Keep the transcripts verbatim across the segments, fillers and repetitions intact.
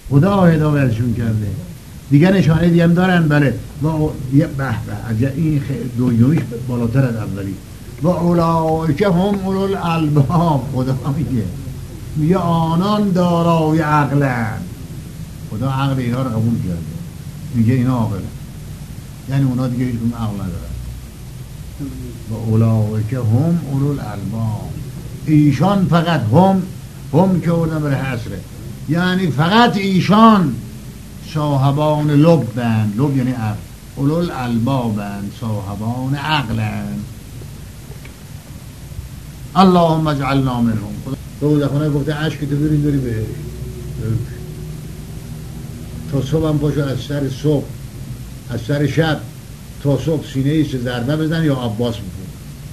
خدا هدایتشون کرده. دیگه نشانه دیگه هم دارن. بله و به به عجب این دویویش بالاتر از اولی. و اولئک هم اولو الالباب. خدا میگه میگه آنان دارای عقلن. خدا عقل اینا رو قبول کرده، میگه اینا عاقلن، یعنی اونا دیگه هیچ عقل ندارن. و اولئک هم اولو الالباب. ایشان فقط هم هم که اونم بره حسره، یعنی فقط ایشان صاحبان لبن. لب یعنی عقل. اولو الالبابن، صاحبان عقلن. اللهم اجعلنا منهم. روزخونه گفته عشق تو بریم بری بهش تا صبح هم پاشو از سر صبح از سر شب تا صبح سینه ایش ضربه بزن یا عباس بکن.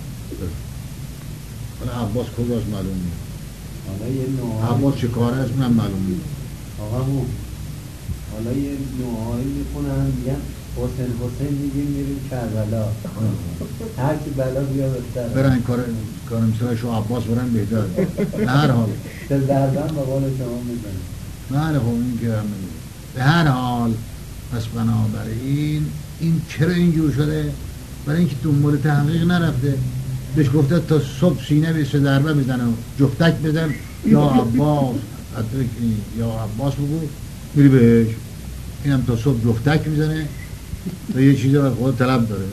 حالا عباس کجاست معلوم نیست. عباس چه کاره است من معلوم نیست. آقا مو حالا یه نوعایی میخونن میگن حسین حسین میگیم میریم کربلا، هر کی بلا بیا بستر برن کار کار مثلشو عباس برن بهتر. به هر حال به ضربن با قول شما میزنیم. نه خب این که هم به هر حال پس بنابراین این چرا اینجور شده؟ برای اینکه دنبال تحقیق نرفته. بهش گفته تا صبح سینه به سه ضربه بزنه و جفتک بزن یا عباس ادرکی یا عباس بگو میری بهش. اینم تا صبح جفتک میزنه و یه چیزی رو خود طلب داره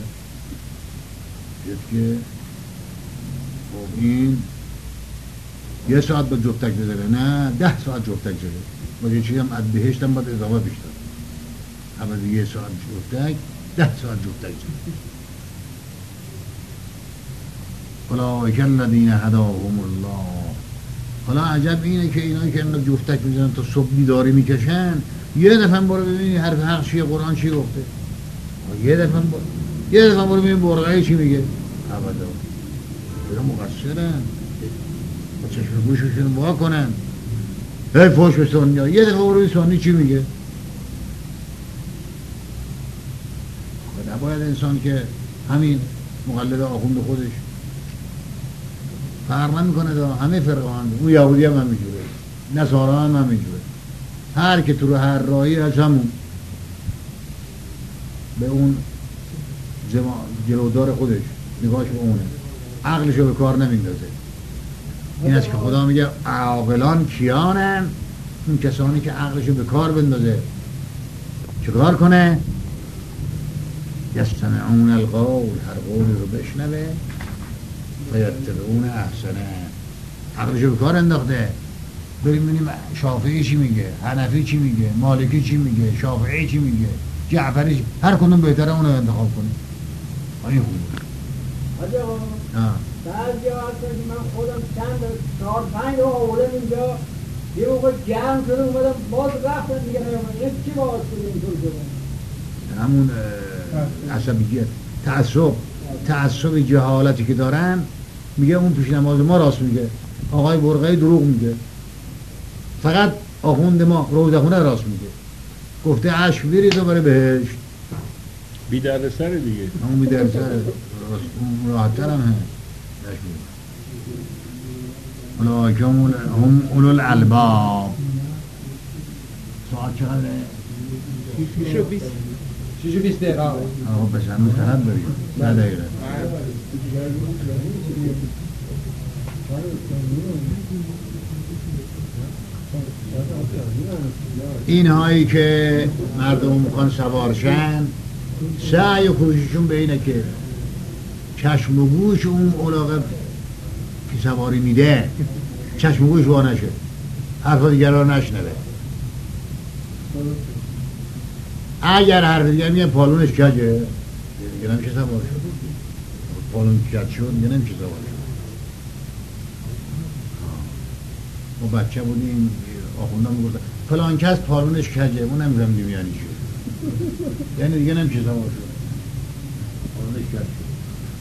که خب این یه ساعت با جفتک بزنه، نه ده ساعت جفتک زنه با یه چیزی هم از بهشت هم باید اضافه بیشتر. اما یه ساعت جفتک ده ساعت جفتک زنه. اولئک الذین هداهم الله. حالا عجب اینه که اینا که اینا جفتک میزنن تا صبح بیداری میکشن، یه دفعه برو ببینی حرف حق چیه، قرآن چی گفته. یه دفعه برو یه دفعه برو ببین برقعی چی میگه. ابدا اینا مقصرن، با چشم گوششون وا کنن. هی فوش به سنیا. یه دفعه برو ببین سنی چی میگه. خب نباید انسان که همین مقلد آخوند خودش فرق نمیکنه دا همه فرقان. اون یهودی هم همینجوره، نصارا هم همینجوره. هر که تو رو هر راهی از همون به اون جلودار خودش نگاهش به اونه، عقلشو به کار نمیندازه. این است که خدا میگه عاقلان کیانن؟ اون کسانی که عقلشو به کار بندازه. چه کار کنه؟ یستمعون القول، هر قولی رو بشنوه فیتبعون احسنه. عقلشو به کار انداخته. بریم ببینیم شافعی چی میگه، حنفی چی میگه، مالکی چی میگه، شافعی چی میگه، جعفری چی، هر کدوم بهتره اونو انتخاب کنیم. این خوبه. حاجی آقا بعضی ها هستن که من خودم چند چهار پنج رو آوردم اینجا، یه موقع گرم شده اومدم باز رفتن دیگه نیامدن. این چی باعث شده اینطور شده؟ همون عصبیت، تعصب تعصب جهالتی که دارن. میگه اون پیش نماز ما راست میگه، آقای برقعی دروغ میگه، فقط آخوند ما روزخونه راست میگه. گفته عشق بریز و بره بهشت. بی درد سر دیگه. همون بی درد سر راحت تر هم اولئک هم اولو الالباب. ساعت چقدره؟ شیش و بیست شیش و بیست دقیقه. آقا بس هنوز تحت داریم نه دقیقه. این هایی که مردم میخوان سوارشن، سعی و کوشششون به اینه که چشم و گوش اون علاقه که سواری میده چشم و گوش وا نشه، حرف دیگر را نشنوه. اگر حرف دیگر میگه پالونش کجه دیگه نمیشه سوار شد. پالون کج شد دیگه نمیشه سوار شد. ما بچه بودیم آخوندم میگفتن فلان کس پالونش کجه، ما نمیفهمیدیم یعنی چی. یعنی دیگه نمیشه سوار شد، پالونش کج شد.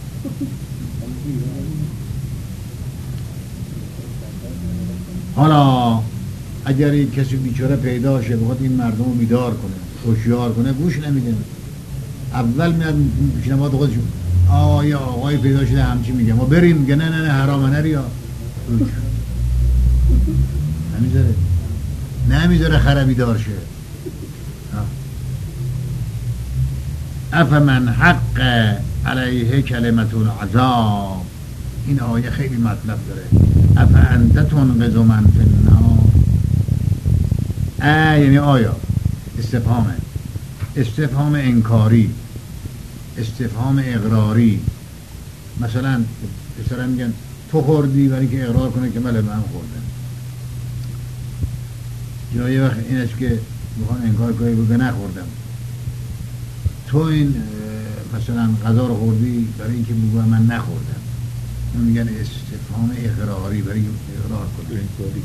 حالا اگر این کسی بیچاره پیدا شه بخواد این مردم رو بیدار کنه، هوشیار کنه، گوش نمیده. اول میاد پیشنهاد خودشون آقای آقای پیدا شده همچی میگه، ما بریم میگه نه نه نه حرامه نریا. نمیذاره. نمیذاره خرابی دار شه. افمن حق علیه کلمت العذاب، این آیه خیلی مطلب داره. افانت تنقذ من فی النار، ا یعنی آیا، استفهامه، استفهام انکاری، استفهام اقراری. مثلا مثلا میگن تو خوردی، برای که اقرار کنه که بله من خوردم. یا یه وقت این است که میخوان انکار کنه بگه نخوردم. تو این مثلا غذا رو خوردی، برای اینکه بگه من نخوردم. اون میگن استفهام اقراری، برای اقرار کنه. انکاری.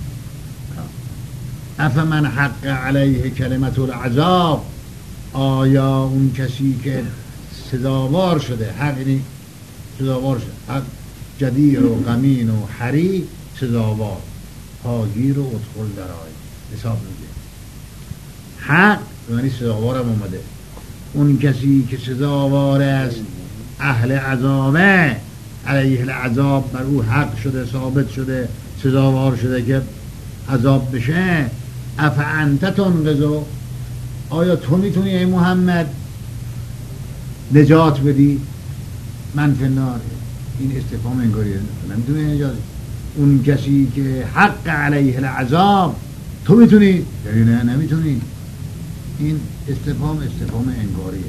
افمن حق علیه کلمت العذاب، آیا اون کسی که سزاوار شده، حق یعنی سزاوار شده، حق جدیر و غمین و حری، سزاوار، پاگیر و ادخل درای حساب میگه. حق یعنی سزاوار هم اومده. اون کسی که سزاوار است، اهل عذابه، علیه العذاب، بر او حق شده، ثابت شده، سزاوار شده که عذاب بشه. افانت تنقذ، آیا تو میتونی ای محمد نجات بدی من فی النار؟ این استفهام انگاریه، نمیتونی نجات. اون کسی که حق علیه العذاب، تو میتونی؟ یعنی نه نمیتونی. این استفهام استفهام انگاریه.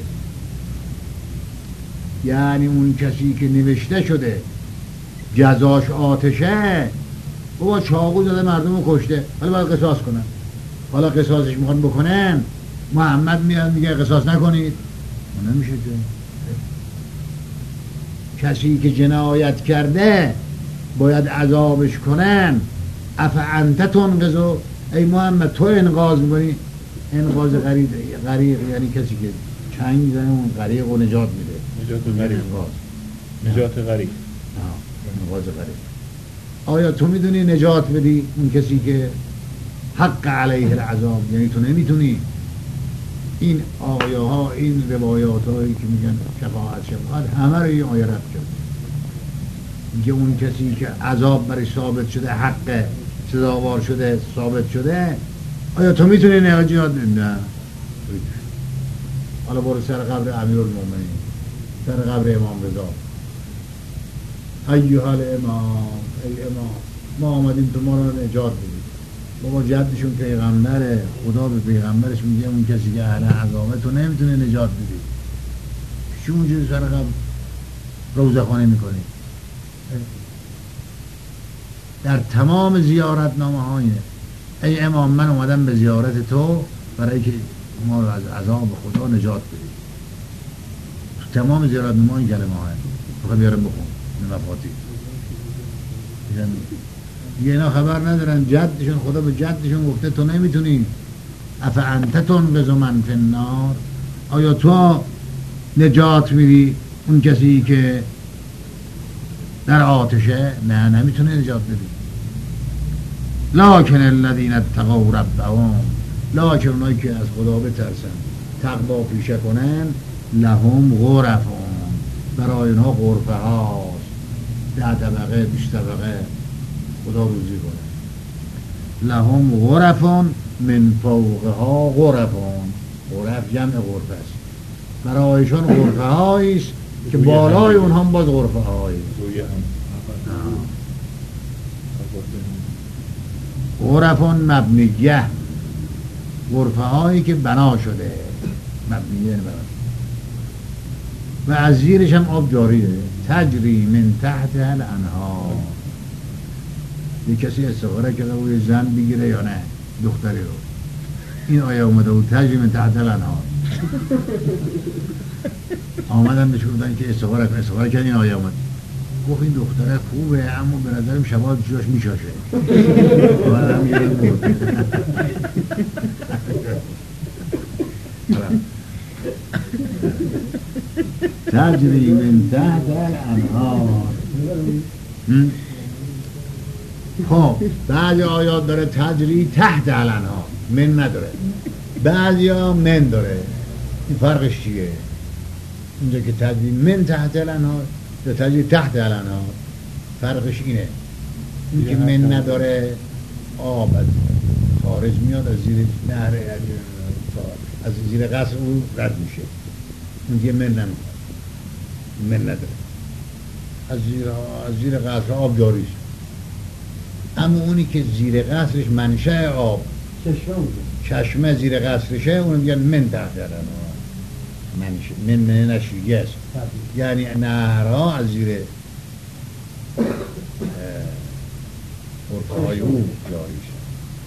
یعنی اون کسی که نوشته شده جزاش آتشه، بابا چاقو زده مردم رو کشته، حالا باید قصاص کنن، حالا قصاصش میخوان بکنن، محمد میاد میگه قصاص نکنید، نمیشه که. کسی که جنایت کرده باید عذابش کنن. افانت تنقذ، ای محمد تو انقاذ میکنی. انقاذ غریق، غریق یعنی کسی که چنگ زنه اون غریق رو نجات میده. نجات غریق. نجات غریق. انقاذ غریق. آیا تو میدونی نجات بدی اون کسی که حق علیه العذاب، یعنی تو نمیتونی. این آیه ها، این روایات هایی که میگن شفاعت شفاعت، همه رو این آیه رد کرد. میگه اون کسی که عذاب برای ثابت شده، حق سزاوار شده، ثابت شده، آیا تو میتونی نجات بدی؟ نه. حالا برو سر قبر امیرالمومنین، سر قبر امام رضا. ایها الامام، ای امام، ما آمدیم تو ما رو نجات بدیم. بابا جدشون پیغمبره، خدا به پیغمبرش میگه اون کسی که اهل عذابه تو نمیتونه نجات بدی. چی اونجوری سر قبر روزه خانه میکنی؟ در تمام زیارت نامه ها اینه. ای امام، من اومدم به زیارت تو برای که ما رو از عذاب خدا نجات بدی. تو تمام زیارت نامه این کلمه ها هست. بخواه بیارم بخون مفاتی. دیگه اینا خبر ندارن، جدشون، خدا به جدشون گفته تو نمیتونی. افانت تنقذ من فی النار، آیا تو نجات میدی اون کسی که در آتشه؟ نه نمیتونه نجات بدی. لکن الذین اتقوا ربهم، لکن اونایی که از خدا بترسن، تقوا پیشه کنن، لهم غرفون، برای اونها غرفه هاست، ده طبقه بیش طبقه، خدا روزی کنه. لهم غرفون من فوقها غرفون، غرف جمع غرفه است، برایشان غرفه هاییست که بالای اونها باز غرفه هایی. غرفون مبنیه، غرفه هایی که بنا شده، مبنیه بنا. و از زیرش هم آب جاریه. تجری من تحت الانهار، یه کسی استخاره کرده و یه زن بگیره یا نه دختری رو، این آیه اومده بود تجری من تحت الانهار. آمدن بهش گفتن که استخاره کن، استخاره کرد، این آیه اومد، گفت این دختره خوبه اما به نظرم شباب جاش میشاشه. بعدم یه بود تجری من تحت الانهار. خب بعضی آیات داره تجری تحت الانهار، من نداره. بعضی ها من داره. این فرقش چیه؟ اینجا که تجری من تحت الانهار یا تجری تحت الانهار، فرقش اینه. این که من نداره آب از خارج میاد از زیر نهر، از زیر قصر اون رد میشه، اون دیگه من نمیخواد، من نداره، از زیر, از زیر قصر آب جاری است. اما اونی که زیر قصرش منشأ آب چشمه زیر قصرشه، اون میگن من تحت دارن، من من نشیگه است، یعنی نهرها از زیر ارتهای او جاری شد.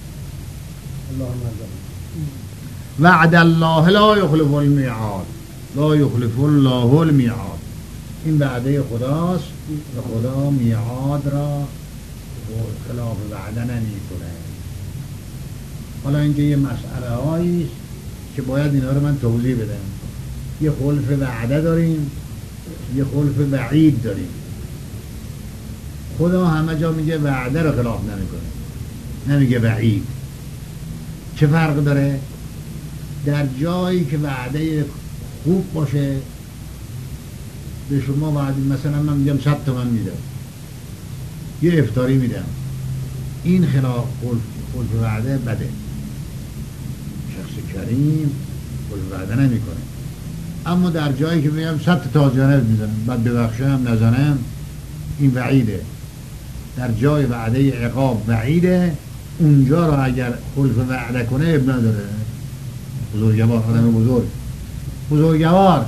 وعد الله لا یخلف المیعاد، لا یخلف الله المیعاد. این وعده خداست و خدا میعاد را خلاف وعده نمی‌کنه. حالا اینجا یه مسئله هایی است که باید اینا رو من توضیح بدم. یه خلف وعده داریم، یه خلف وعید داریم. خدا همه جا میگه وعده رو خلاف نمیکنه، نمیگه وعید. چه فرق داره؟ در جایی که وعده خوب باشه به شما وعده، مثلا من میگم صد تومن میدم، یه افطاری میدم، این خلاف خلف, خلف وعده بده. شخص کریم خلف وعده نمیکنه. اما در جایی که میگم صد تا جانب میزنم بعد ببخشم نزنم، این وعیده. در جای وعده عقاب وعیده، اونجا رو اگر خلف وعده کنه اب نداره. بزرگوار، آدم بزرگ بزرگوار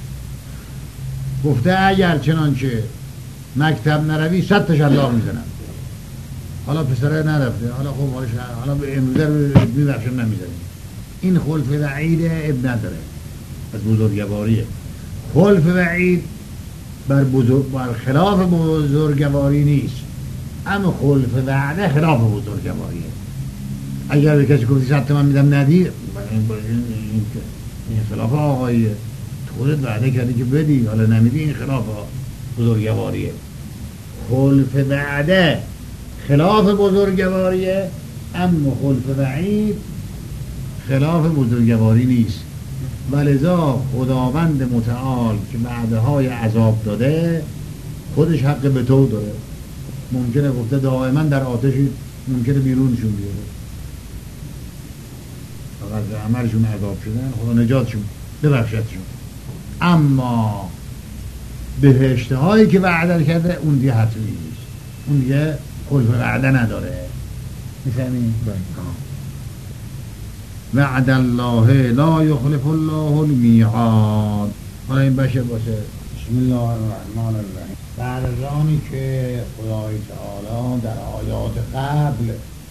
گفته اگر چنانچه مکتب نروی صد تا شلاق میزنم. حالا پسره نرفته، حالا خب حالا به امروزه رو میبخشم نمیزنیم. این خلف وعیده اب نداره، از بزرگواریه. خلف وعید بر, بزرگ بر خلاف بزرگواری نیست، اما خلف وعده خلاف بزرگواریه. اگر به کسی گفتی صد تومن میدم ندی، این, این, این خلاف آقاییه. تو خودت وعده کردی که بدی، حالا نمیدی، این خلاف بزرگواریه. خلف وعده خلاف بزرگواریه، اما خلف وعید خلاف بزرگواری نیست. ولذا خداوند متعال که وعده‌های عذاب داده، خودش حق به تو داره. ممکنه گفته دائما در آتشی، ممکنه بیرونشون بیاره، فقط عملشون عذاب شدن، خدا نجاتشون ببخشدشون. اما بهشت هایی که وعده کرده اون دیگه حتمی نیست، اون دیگه خلف وعده نداره. میفهمین؟ وعد الله لا یخلف الله المیعاد. حالا این بشه باشه. بسم الله الرحمن الرحیم. بعد از آنی که خدای تعالی در آیات قبل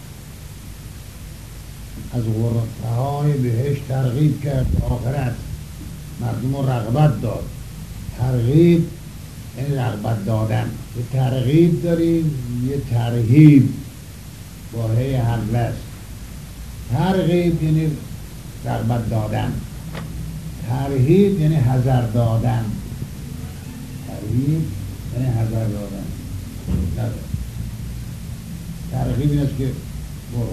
از غرفه های بهشت ترغیب کرد آخرت مردم رو رغبت داد. ترغیب یعنی رغبت دادن. یه ترغیب داریم، یه ترهیب با هی حمله است. ترغیب یعنی رغبت دادن، ترهیب یعنی حذر دادن. ترهیب یعنی حذر دادن. ترغیب این است که برو.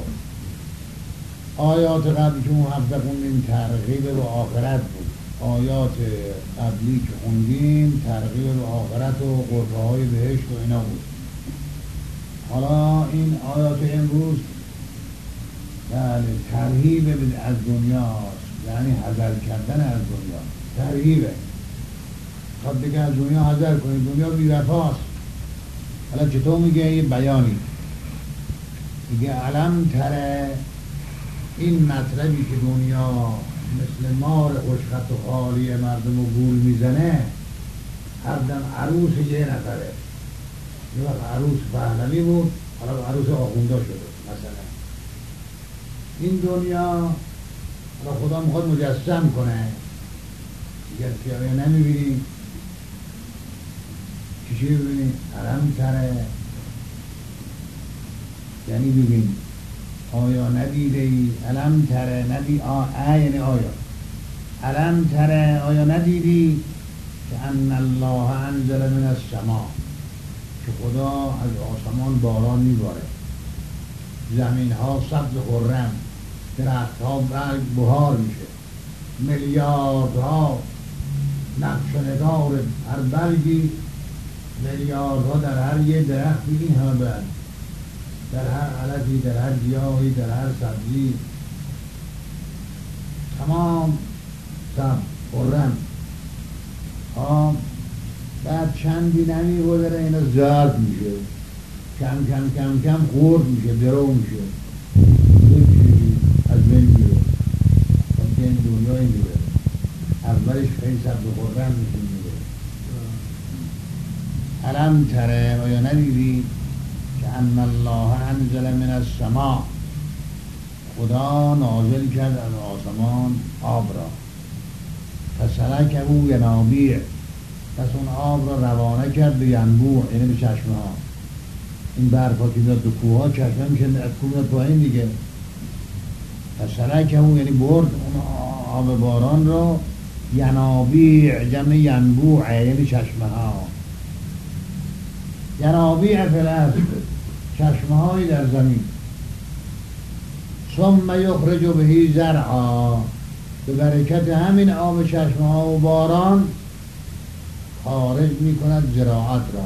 آیات قبلی که اون هفته خوندیم ترغیب به آخرت بود. آیات قبلی که خوندیم ترغیب به آخرت و غرفه های بهشت و اینا بود. حالا این آیات امروز بله ترهیب از دنیاست، یعنی حذر کردن از دنیا. ترهیبه خب دیگه از دنیا حذر کنید، دنیا بی‌وفاست. حالا چطور میگه یه بیانی میگه علم تره، این مطلبی که دنیا مثل مار خوشخط و خالی مردم و گول میزنه، هر دم عروس یه نفره. یه وقت عروس پهلوی بود، حالا عروس آخونده شده مثلا. این دنیا حالا خدا میخواد مجسم کنه، دیگر که نمیبینی چی چی ببینی؟ علم تره یعنی ببین، آیا ندیده ای؟ علم تره ندی آ یعنی آیا. علم تره آیا ندیدی که ان الله انزل من السما، که خدا از آسمان باران میباره، زمین ها سبز خرم، درخت ها برگ بهار میشه، میلیاردها نقش و نگار هر برگی، میلیاردها در هر یه درختی این همه برگ. در هر علفی، در هر گیاهی، در هر سبزی، تمام سبز خرم. آم بعد چندی نمی گذره اینا زرد میشه، کم کم کم کم خورد میشه، درو میشه، یک چیزی از بین میره. که این دنیای میره، اولش خیلی سبز خرم میشه میره. علم تره آیا ندیدی که ان الله انزل من السماء، خدا نازل کرد از آسمان آب را، فسلکه ینابیع، پس اون آب را روانه کرد به ینبوع، یعنی به چشمه ها. این برفا که میاد دو کوه ها چشمه میشه از کوه میاد پایین دیگه. فسلکه یعنی برد اون آب باران را، ینابیع جمع ینبوع یعنی چشمه ها. ینابیع فی الارض، چشمه هایی در زمین. ثم یخرج بهی زرعا، به برکت همین آب چشمه ها و باران خارج می کند زراعت را،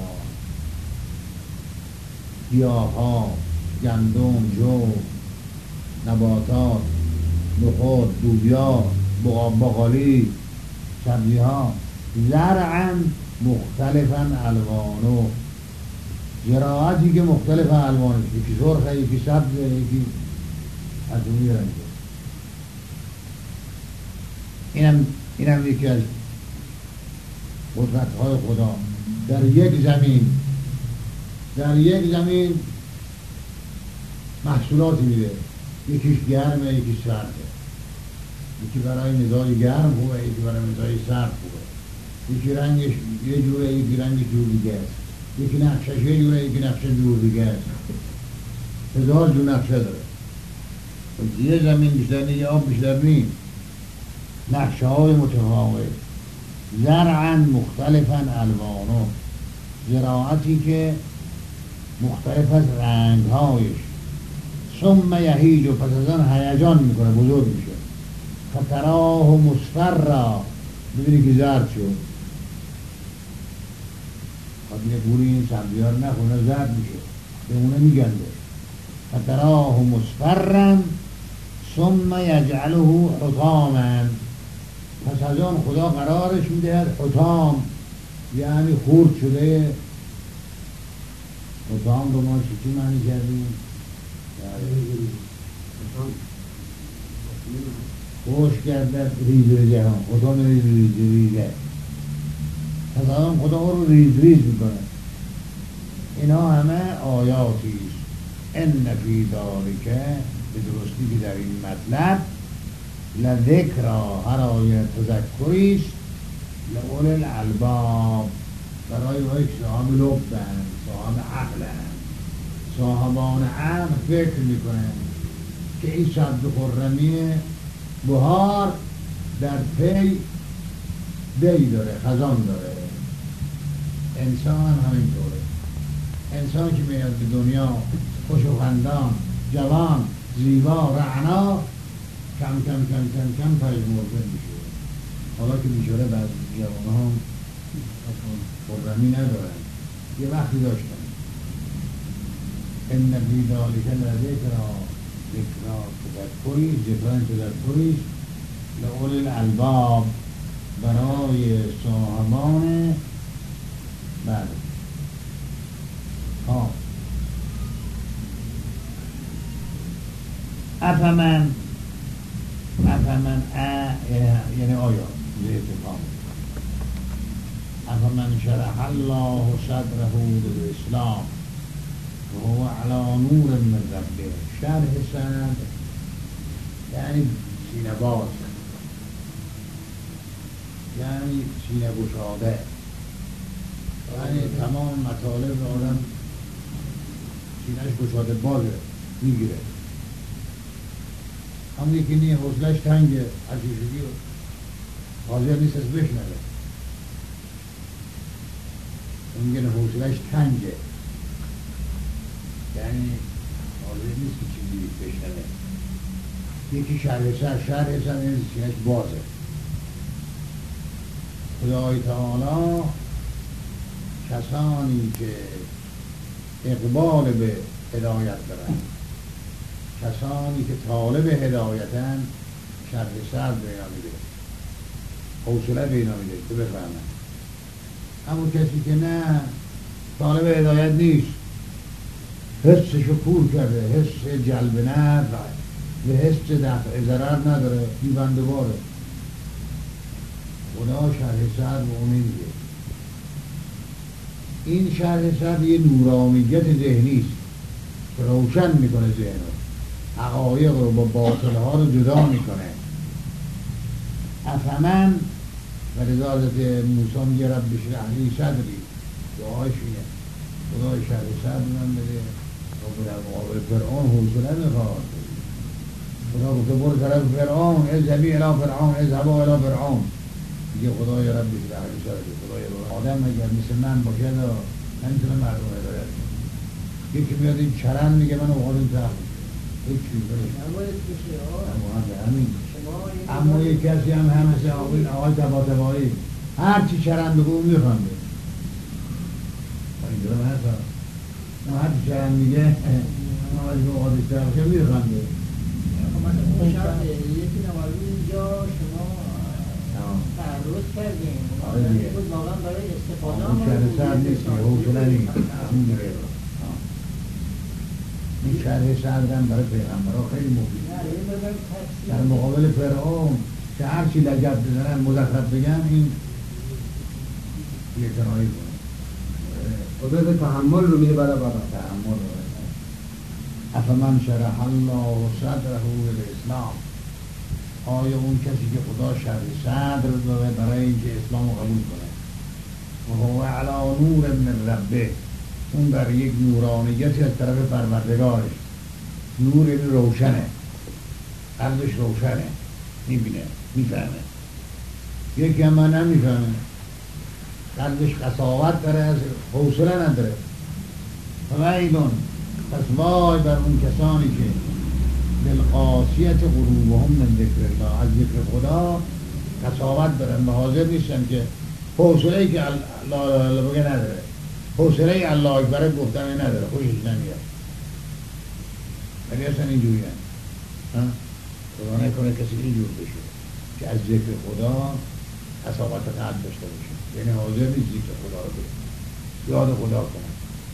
گیاه ها، گندم، جو، نباتات، نخود، لوبیا، بقالی، سبزی ها. زرعا مختلفا الوانو، زراعتی که مختلف الوانش، یکی سرخه، یکی سبزه، یکی از اونی رنگه. اینم اینم یکی از قدرت‌های خدا. در یک زمین در یک زمین محصولاتی میده، یکیش گرمه، یکی سرده، یکی برای مزاج گرم خوبه، یکی برای مزاج سرد خوبه، یکی رنگش یه جوره، یکی رنگش جور دیگه است، یکی نقشش یه جوره، یکی نقشش جور دیگه است. هزار جور نقشه داره. یه زمین بیشتر نیست، آب بیشتر نیست، نقشه های متفاوت. زرعا مختلفا الوانو، زراعتی که مختلف از رنگ هایش. ثم یهیج، پس از آن هیجان میکنه، بزرگ میشه. فتراه مصفرا، ببینی که زرد شد. خب میگه بوری این سبزیار نخونه زرد میشه، به اونه میگنده. فتراه مصفرا ثم یجعله حطاما، پس از آن خدا قرارش میدهد حطام، یعنی خورد شده. حطام رو ما چی معنی کردیم؟ خوش گردد ریز ریزه ها، حطام ریز ریز ریزه. پس از آن خدا رو ریز ریز میکنه. اینا همه آیاتیست. ان فی ذالک، به درستی که در این مطلب، لذکرا، هر آیه تذکریست، لأولی الالباب، برای اونایی که صاحب لبن، صاحب عقلن، صاحبان عقل فکر میکنن که این سبز خرمی بهار در پی دی داره، خزان داره. انسان همینطوره. انسان که میاد به دنیا خوش و خندان، جوان، زیبا، رعنا، کم کم کم کم کم پژمرده میشه. حالا که بیچاره بعضی جوان ها خرمی ندارن، یه وقتی داشتن. ان فی ذالک لذکری، ذکری تذکری، ذکران تذکری لأولی الالباب، برای صاحبان بعد. ها افمن افمن ا یعنی آیا اتفاق افمن شرح الله صدره للاسلام و هو علی نور من ربه. شرح صدر یعنی سینه باز، یعنی سینه گشاده، یعنی تمام مطالب آدم سینهش گشاده بازه میگیره. همون یکی نیه حوصلش تنگه، عجیشگی حاضر نیست از بشنوه. اون میگه حوصلش تنگه، یعنی حاضر نیست که چیزی بشنوه. یکی شرح سر، شرح سر این سینهش بازه. خدای تعالی کسانی که اقبال به هدایت دارن. کسانی که طالب هدایتن شرح صدر بینا میده، حوصله بینا میده که بفهمن. اما کسی که نه طالب هدایت نیست، حسشو کور کرده، حس جلب نفع و حس دفع ضرر نداره، بیبنده باره. خدا شرح صدر به اون نمیده. این شرح صدر یه نورانیت ذهنی است که روشن میکنه ذهن رو، حقایق رو با باطل ها رو جدا میکنه. افهمن و رضا حضرت موسی میگه رب اشرح لی صدری، دعایش اینه خدای شرح صدر من بده و در مقابل فرعون حوصله میخواد. خدا گفته برو طرف فرعون، اذهبی الی فرعون، اذهبا الی فرعون. میگه خدای رب اشرح لی صدری، خدای آدم اگر مثل من باشه نمیتونه مردم هدایت کنه. یکی میاد این چرند میگه من اوقاتم تخت هیچ چیز همین. اما یک کسی هم هم مثل آقای آقای طباطبایی هرچی چرند بگو اون میخوانده. اینجا هم هست اون هرچی چرند میگه آقای به اوقاتش تخت میخوانده. یکی نمازی اینجا شما تعرض کردیم واقعا برای استفاده هم شرح صدر نیست، حوصله نیست. این شرح صدر هم برای پیغمبرها خیلی مفید. در مقابل فرعون که هرچی لگد بزنن مزخرف بگن این یه کنایی کنه. قدرت تحمل رو میده برای برای تحمل رو افمن شرح الله صدره للاسلام، آیا اون کسی که خدا شرح صدر داره برای اینکه اسلام رو قبول کنه و هو علی نور من ربه، اون بر یک نورانیتی از طرف پروردگارش، نور این روشنه، قلبش روشنه، میبینه، میفهمه. یکی هم من نمیفهمه، قلبش قساوت داره، از حوصله نداره. فویلون، پس وای بر اون کسانی که بالقاسیت قلوبهم من ذکر الله، از ذکر خدا قساوت دارن و حاضر نیستن که حوصله‌ای که الله بگه نداره، حوصله الله اکبر گفتن نداره، خوشش نمیاد. ولی اصلا اینجوری هم خدا نکنه کسی اینجور بشه که از ذکر خدا قساوت قلب داشته باشه، یعنی حاضر نیست ذکر خدا رو بگه، یاد خدا کنه.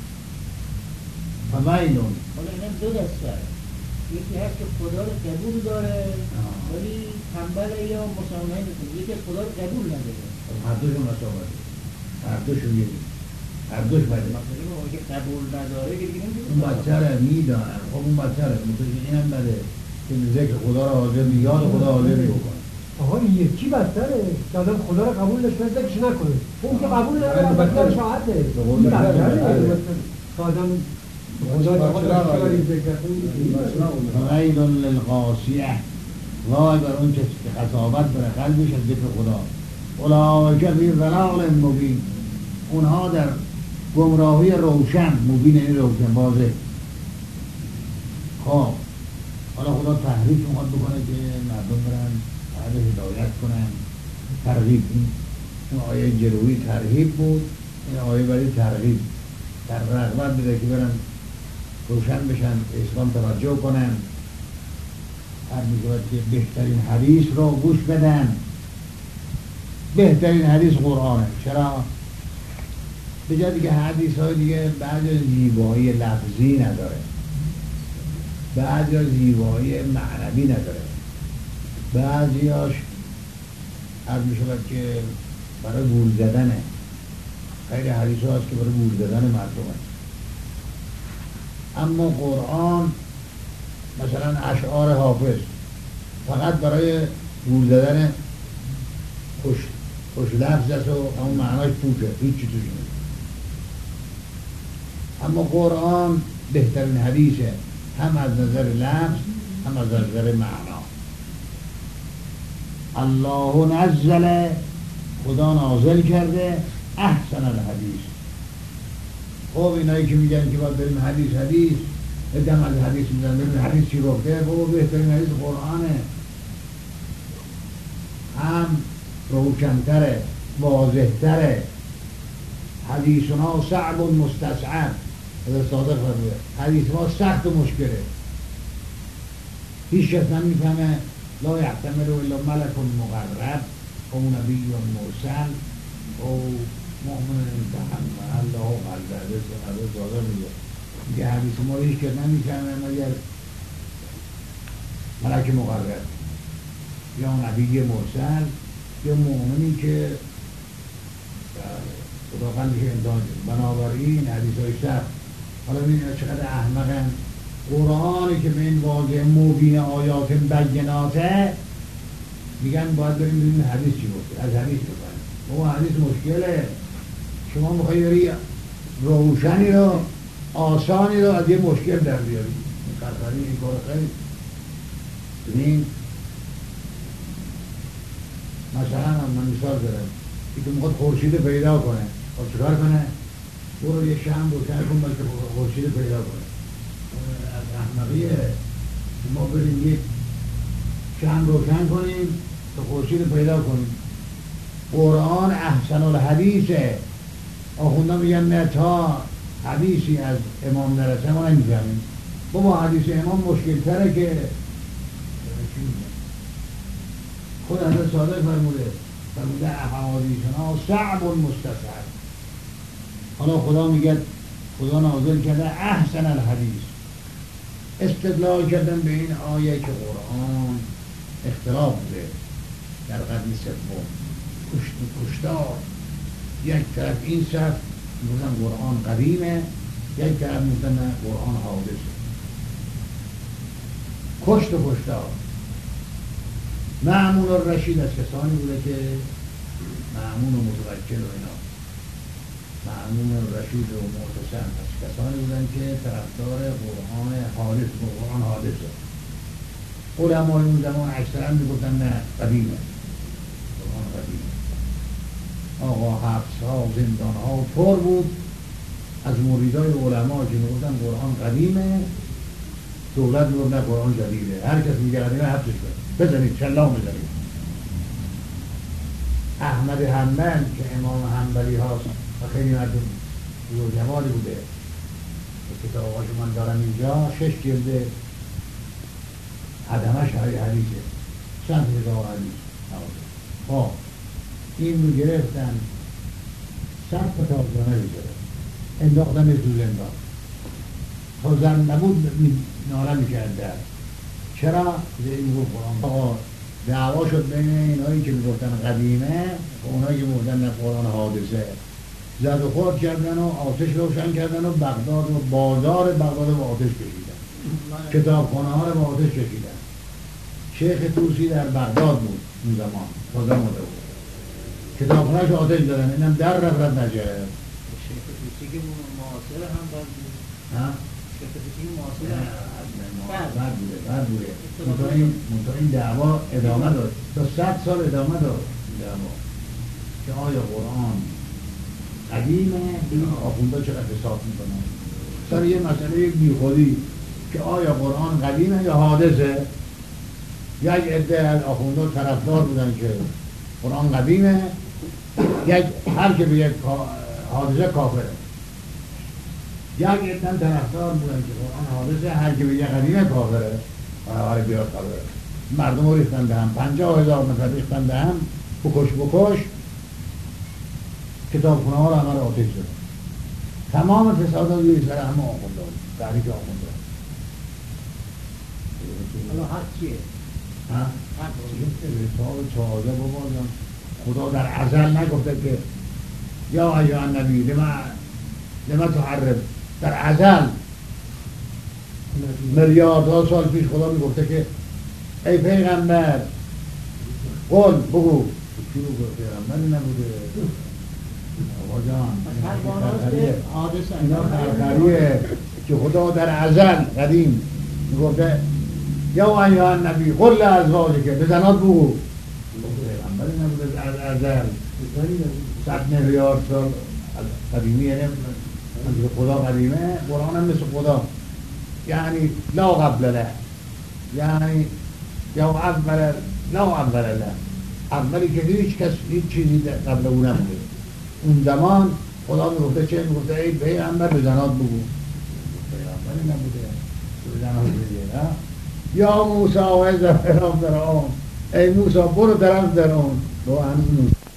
فویلون، حالا اینم دو دسته، یکی هست که خدا رو قبول داره ولی تنبله یا مسامحه میکنه، یکی خدا رو قبول نداره. هر دوشون مسامحه، هر دوشون یکی، هر دوش بده. مثلا اون که قبول نداره که دیگه نمیدونه، اون بدتره، میدانم. خب اون بدتره، متوجه اینم بده که ذکر خدا رو حاضر می، یاد خدا حاضر می بکنه. آها این یکی بدتره که آدم خدا رو قبول داشته ذکرش نکنه. اون که قبول نداره بدتر شاعته. این بدتره که آدم خدا رو ذکر کنه. ویل للقاسیه، وای بر اون کسی که قساوت داره قلبش از ذکر خدا. اولئک فی ضلال مبین، اونها در گمراهی روشن، مبین این روشن واضح. خب حالا خدا تحریف اومد بکنه که مردم برن اهل هدایت کنن، ترغیب. این آیه جلوی ترغیب بود، این آیه برای ترغیب، در رغبت بده که برن روشن بشن، اسلام توجه کنن. هر میگوید که بهترین حدیث رو گوش بدن. بهترین حدیث قرآنه. چرا؟ به جای دیگه حدیث های دیگه بعضی زیبایی لفظی نداره، بعضی زیبایی معنوی نداره، بعضی هاش عرض می شود که برای گول زدنه. خیلی حدیث هاست که برای گول زدن مردمه. اما قرآن مثلا اشعار حافظ فقط برای گول زدن خوش خوش لفظ است و همون معناش پوچه، هیچ چی توش نیست. اما قرآن بهترین حدیثه، هم از نظر لفظ هم از نظر معنا. الله نزل، خدا نازل کرده احسن الحدیث. خب اینایی که میگن که باید بریم حدیث حدیث ادام از حدیث میگن بریم حدیث چی گفته؟ بابا بهترین حدیث قرآنه، هم روشن‌تره، واضح‌تره. حدیثنا صعب مستصعب، حضرت صادق فرموده حدیث ما سخت و مشکله، هیچ کس نمیفهمه، لا یحتمل الا ملک مقرب او نبی مرسل او مؤمن امتحان الله قلبه. حضرت صادق میگه میگه حدیث ما هیچ کس نمیفهمه مگر ملک مقرب یا نبی مرسل یا مؤمنی که خدا قلبش امتحان شد. بنابراین حدیث های سخت. حالا ببینید چقدر احمقن، قرآنی که به این واضح مبین آیات بیناته میگن باید بریم ببینیم حدیث چی گفته، از حدیث بکنیم. او حدیث مشکله، شما میخوایی بری روشنی رو آسانی رو از یه مشکل در بیاری. خرخری این کار خیلی ببین مثلا من مثال دارم که تو میخواد خورشید پیدا کنه، خب چکار کنه؟ برو یه شمع روشن کن بلکه خورشید پیدا کنه. از احمقیه ما بریم یک شمع روشن کنیم تا خورشید پیدا کنیم. قرآن احسن الحدیثه. آخونده میگن نه تا حدیثی از امام نرسه ما نمیفهمیم. بابا حدیث امام مشکل تره که خود حضرت صادق فرموده فرموده احادیثنا صعب مستصعب. حالا خدا میگه خدا نازل کرده احسن الحدیث. استدلال کردن به این آیه که قرآن اختلاف بوده در قرن سوم، کشت و کشتار. یک طرف این صف میگن قرآن قدیمه، یک طرف میگن قرآن حادثه. کشت و کشتار. مأمون الرشید از کسانی بوده که مأمون و متوکل و اینا، مأمون الرشید و معتصم از کسانی بودن که طرفدار قرآن حادث و قرآن حادثه. علمای اون زمان اکثرا میگفتن نه قدیمه، قرآن قدیمه. آقا حبس ها و زندان ها پر بود از مریدای علما که میگفتن قرآن قدیمه، دولت میگفت نه قرآن جدیده. هر کس میگه قدیمه حبسش کنید، بزنید، چلا بزنید. احمد حنبل که امام حنبلی هاست و خیلی مردم بزرگ جمالی بوده، کتاباشو من دارم اینجا، شش جلده عدمش های حدیثه، چند کتاب حدیث. خب این رو گرفتن صد کتاب دانه بگرد انداختن تو زندان. تا زن نبود ناله میکرد در چرا؟ این رو قرآن آقا دعوا شد بین اینایی که میگفتن قدیمه و اونایی که میگفتن قرآن حادثه. زد و خورد کردن و آتش روشن کردن و بغداد و بازار بغداد رو آتش کشیدن، کتابخانه ها رو با آتش کشیدن. شیخ طوسی در بغداد بود اون زمان، تازه مرده بود، کتابخانه رو آتش دادن، اینم در رفت رفت نجه. شیخ طوسی که معاصر هم بر بود. ها؟ شیخ طوسی که معاصر هم بر بوده، بر بوده. منطقه این, این دعوا ادامه داد، تا صد سال ادامه داد این دعوا که آیا قرآن قدیمه؟ این آخونده چقدر حساب میکنن سر یه مسئله یک بیخودی که آیا قرآن قدیمه یا حادثه. یک عده از آخونده طرفدار بودن که قرآن قدیمه، یک هر که به یک حادثه کافره. یک عده طرفدار بودن که قرآن حادثه، هر که به یک قدیمه کافره. آره بیاد کافره. مردم رو ریختن به هم، پنجاه هزار نفر ریختن به هم، بکش بکش. کتابخونه ها رو همه رو آتش دادن. تمام فسادات روی سر همه آخونده بود، تحریک آخونده. حالا حق چیه؟ ها؟ حق چیه؟ رسال تازه بابا جان، خدا در ازل نگفته که یا ایها النبی لما لما تحرم. در ازل میلیاردها سال پیش خدا میگفته که ای پیغمبر قول بگو. چی بگو پیغمبری نبوده آقا جان، اینا خرخریه که خدا در ازل قدیم میگفته یا ایها النبی قل لازواجک به زنات بگو. پیغمبری نبوده در ازل صد میلیارد سال قدیمی. یعنی خدا قدیمه، قرآن هم مثل خدا، یعنی لا قبل له، یعنی یا اول لا اول له، اولی که هیچ کس هیچ چیزی قبل او نبوده. اون زمان خدا میگفته چه؟ میگفته ای پیغمبر به زنات بگو. ولی نبوده یا موسی و زفران در آن ای موسی برو درم در آن با هنوز موسی